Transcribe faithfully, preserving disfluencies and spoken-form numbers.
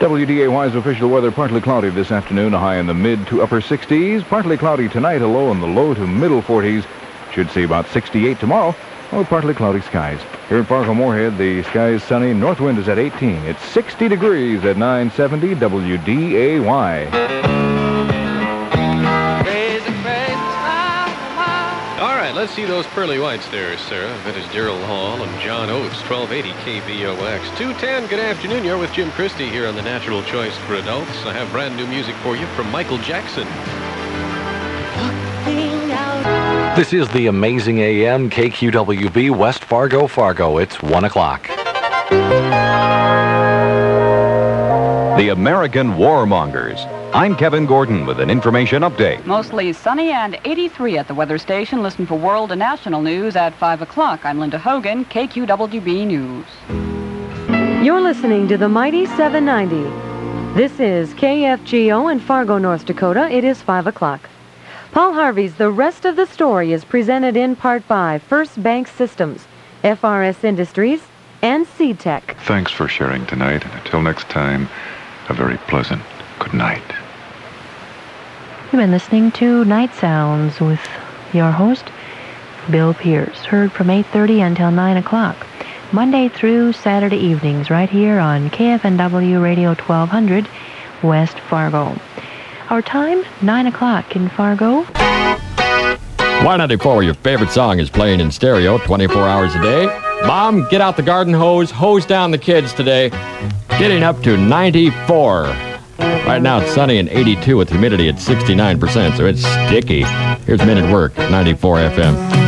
W D A Y's official weather, partly cloudy this afternoon, a high in the mid to upper sixties. Partly cloudy tonight, a low in the low to middle forties. Should see about sixty-eight tomorrow, with partly cloudy skies. Here in Fargo-Moorhead, the sky is sunny. North wind is at eighteen. It's sixty degrees at nine seventy W D A Y. All right, let's see those pearly whites there, Sarah. That is Daryl Hall and John Oates, twelve eighty K V O X. two ten, good afternoon. You're with Jim Christie here on The Natural Choice for Adults. I have brand new music for you from Michael Jackson. This is the Amazing A M K Q W B West Fargo, Fargo. It's one o'clock. The American Warmongers. I'm Kevin Gordon with an information update. Mostly sunny and eighty-three at the weather station. Listen for world and national news at five o'clock. I'm Linda Hogan, K Q W B News. You're listening to the Mighty seven ninety. This is K F G O in Fargo, North Dakota. It is five o'clock. Paul Harvey's The Rest of the Story is presented in part by First Bank Systems, F R S Industries, and SeaTech. Thanks for sharing tonight, and until next time, a very pleasant good night. You've been listening to Night Sounds with your host, Bill Pierce, heard from eight thirty until nine o'clock, Monday through Saturday evenings, right here on K F N W Radio twelve hundred, West Fargo. Our time, nine o'clock in Fargo. Y ninety-four, your favorite song, is playing in stereo twenty-four hours a day. Mom, get out the garden hose, hose down the kids today. Getting up to ninety-four. Right now it's sunny and eighty-two with humidity at sixty-nine percent, so it's sticky. Here's Men at Work, ninety-four F M.